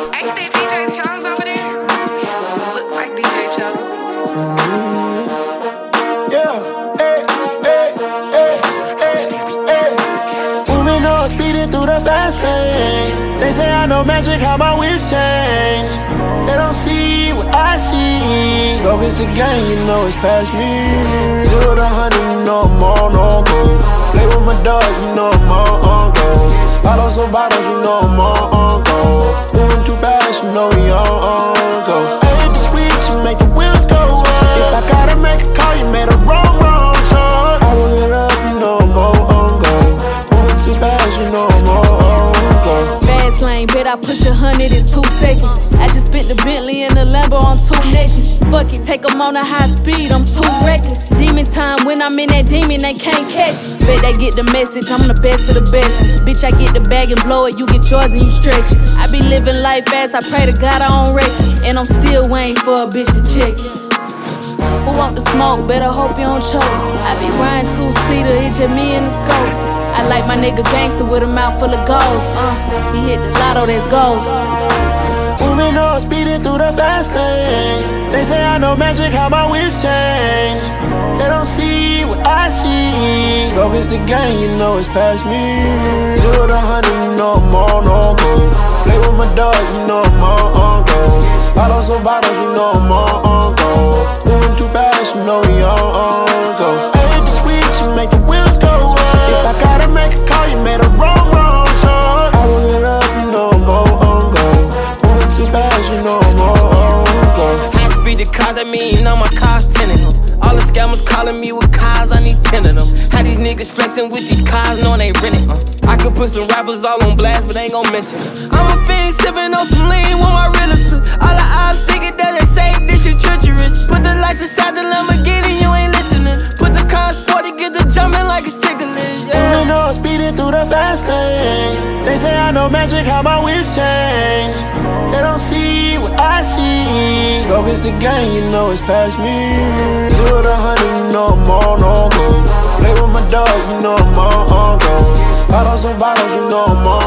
Ain't that DJ Chose over there? Look like DJ Chose. Yeah, hey, hey, hey, hey, hey. Moving on, speeding through the fast lane. They say I know magic, how my whips change. They don't see what I see. Go against the game, you know it's past me. 0 to 100, you know I'm on go. Play with my dogs, you know I'm on go. Bottles on bottles, you know I'm on go. Moving too fast, you know we on go. I hit the switch, you make the wheels go up. If I gotta make a call, you made a wrong choice. I will it up, you know I'm on go. Moving too fast, you know I'm on go. Fast lane, bet I push 100 in 2 seconds. I just spent the Bentley and the Lambo on 2 necklaces. Fuck it, take 'em on a high speed, I'm too reckless. Demon time, when I'm in that demon, they can't catch it. Bet they get the message, I'm the best of the bestest. Bitch, I get the bag and blow it, you get yours and you stretch it. I be living life fast, I pray to God I don't wreck it. And I'm still waiting for a bitch to check it. Who want the smoke? Better hope you don't choke. I be riding 2-seater, it just me in the scope. I like my nigga gangster with a mouth full of goals. He hit the lotto, that's goals. Moving on, speeding through the fast lane. They say I know magic, how my whips change. They don't see what I see. Go against the game, you know it's past me. 0 to 100, you know I'm on go. Play with my dogs, you know I'm on go. Bottles on bottles, you know I'm on go. Moving too fast, you know we on go. I hit the switch, you make the wheels go up. If I gotta make a call, you made a wrong choice. I will it up, you know I'm on go. Moving too fast, you know I'm on go. High speed the cars, that mean all my cars tinted them. All the scammers calling me with cars, I need 10 of them. How these niggas flexing with these cars, knowing they renting. I could put some rappers all on blast, but they ain't gon' mention it. I'm a fiend sipping on some lean with my relative. All the odds thinking that they say this shit treacherous. Put the lights inside the Lamborghini, you ain't listening. Put the car in sport to get the jumping like it's tickling. Moving on, speeding through the fast lane. They say I know magic, how my whips change. They don't see what I see. Go against the game, you know it's past me. 0 to 100, you know I'm on go. Play with my dogs, you know I'm on go. Bottles on bottles, you know I'm on